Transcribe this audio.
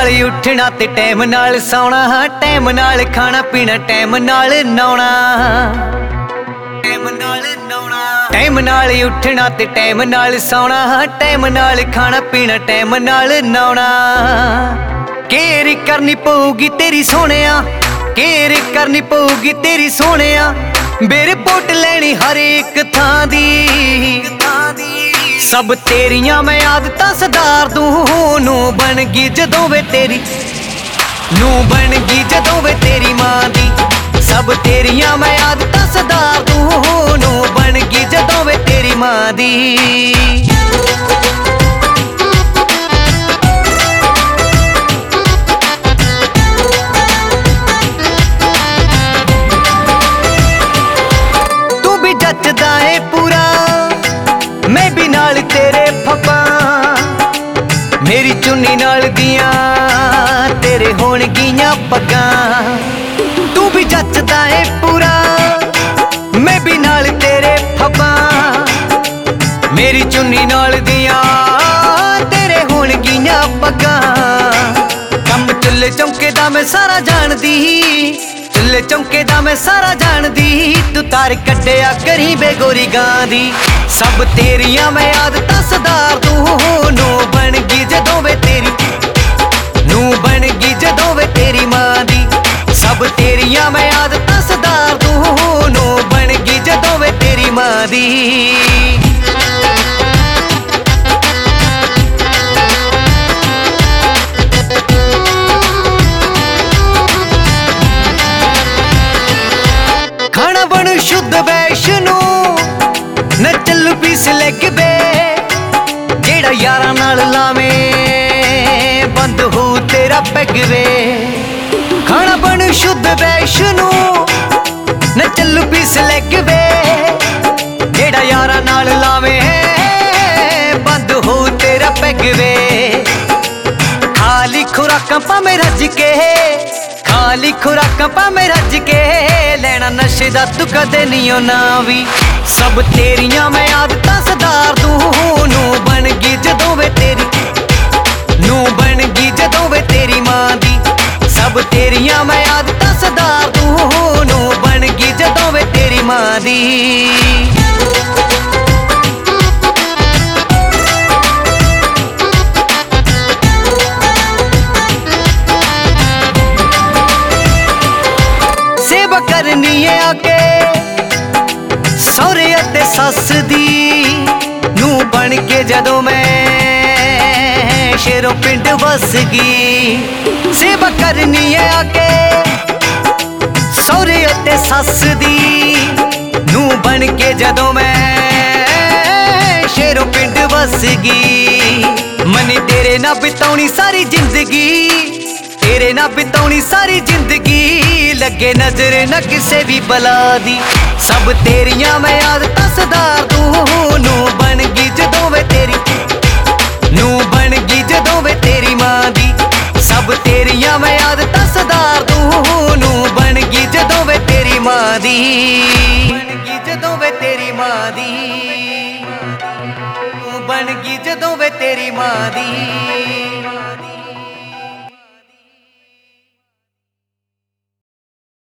नाल उठना ते टाइम नाल सौना, टाइम नाल खाना पीना, टाइम नाल नौना, टाइम नाल नौना, टाइम नाल उठना ते टाइम नाल सौना, टाइम नाल खाना पीना, टाइम नाल नौना। केयर करनी पऊगी तेरी सोहणिया, केयर करनी पऊगी तेरी सोहणिया, बेरिपोर्ट लैनी हर एक थां दी। सब तेरियां मैं आदतां सुधार दूं, नूं बन गई जदों वे तेरी, नूं बन गई जदों वे तेरी मां दी। सब तेरियां मैं आदतां सुधार दूं, नूं बन गई जदों वे तेरी मां दी। तू भी जचदा है पूरा, मैं भी नाल तेरे फब्बा, मेरी चुन्नी नाल दियां तेरे होण गियां पग्गां। तू भी जचदा है पूरा, मैं भी नाल तेरे फब्बा, मेरी चुन्नी नाल दियां तेरे होण गियां पग्गां। कम चुल्ले चौंके दा मैं सारा जानदी, चुल्ले चौंके दा मैं सारा जानदी, तू तार कड्डिया करी बेगोरी गां दी। सब तेरियां मैं आदतां सुधार दूं, नूं बन गई जदों वे तेरी, नूं बन गई जदों वे तेरी मां दी। सब तेरियां मैं आदतां सुधार दूं, नूं बन गई जदों वे तेरी मां दी। खाना बनू शुद्ध वैष्णो, न चलू पीस लग बे, जेड़ा यारां नाल लावे बंद हो तेरा पैग वे। खाना बनू शुद्ध वैष्णो, न चलू पीस लग बे, जेड़ा यारां नाल लावे बंद हो तेरा पैग वे। खाली खुराकां भावें रज के, खाली खुराकां भावें रज के, लेना नशे दा तू कदे नहीं ना भी। सब तेरियां मैं आदतां सुधार दूं, नूं बन गई जदों वे तेरी, नूं बन गई जदों वे तेरी मां दी। सब तेरियां मैं आदतां सुधार दूं, नूं बन गई जदों वे तेरी मां दी। सेवा करनी है आके सौरे अते सस दी, नूं बन के जदों मैं शेरों पिंड वस गई। सेवा करनी है आके सौरे अते सस दी, नूं बन के जदों मैं शेरों पिंड वस गई। मनी तेरे ना बिताउणी सारी जिंदगी, तेरे ना बिताउणी सारी जिंदगी, लगे नजर न किसे भी बला दी। सब तेरियां मैं आदतां सुधार दूं, नूं बन गई जदों वे तेरी, नूं बन गई जदों वे तेरी मां दी। सब तेरियां मैं आदतां सुधार दूं, नूं बन गई जदों वे तेरी मां दी, बन गई जदों वे तेरी मां दी, नूं बन गई जदों वे तेरी मां दी।